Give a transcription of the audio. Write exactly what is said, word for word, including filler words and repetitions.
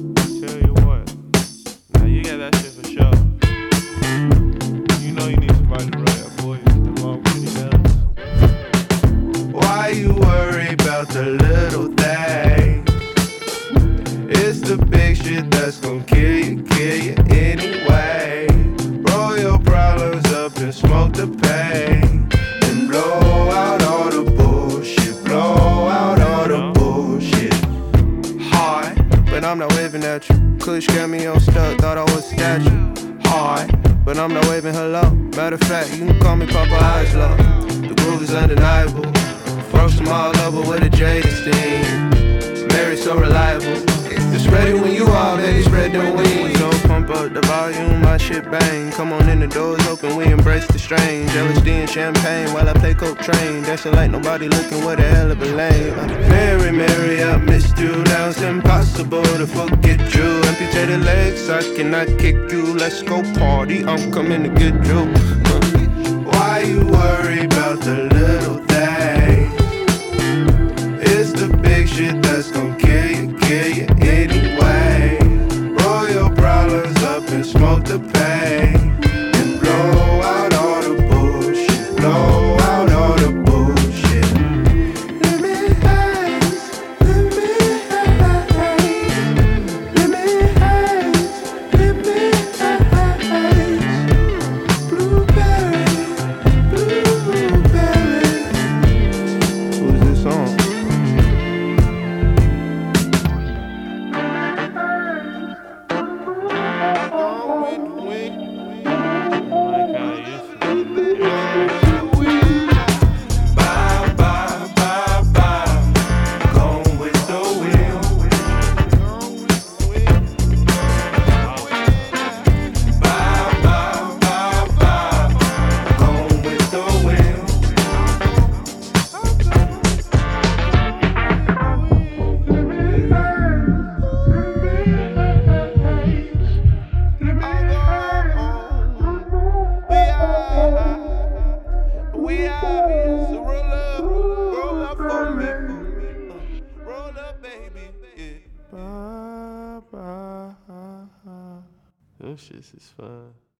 Tell you what, now you got that shit for sure. You know you need somebody to run that for you. The long pretty girls. Why you worry about the little things? It's the big shit that's gon' kill you, kill you anyway. Roll your problems up and smoke the pain, and blow out all the bullshit, blow out all the bullshit. Hard, but I'm not waving at you. Kush got me on stuck, thought I was a statue. Hard, but I'm not waving hello. Matter of fact, you can call me Papa Islo. The groove is undeniable. Froze them all over with a jaded steam. Mary so reliable. Just ready when you are, baby, spread them wings. Don't pump up the volume, my shit bang. Come on in, the doors open, we embrace the strange. L S D and champagne while I play coke train. Dancing like nobody looking, what a hell of a lame. Mary, Mary, I missed you, now it's impossible to forget you. Amputated legs, I cannot kick you. Let's go party, I'm coming to get you. Why you worry about the little things? It's the big shit that's gon' kill you, kill you anyway. Roll your problems up and smoke the pain, and blow out all the bullshit, blow out all the bullshit. Let me haze, let me haze, let me haze, let me haze. Blueberry, blueberry. Who's this song? Like how you used to. Bye, bye, bye, bye. Gone with the wind. Bye, bye, bye, bye. Gone with the wind. We are, so roll up, roll up for me, roll up, baby. Yeah. Ba, ba, ha, ha. Those shits is fun.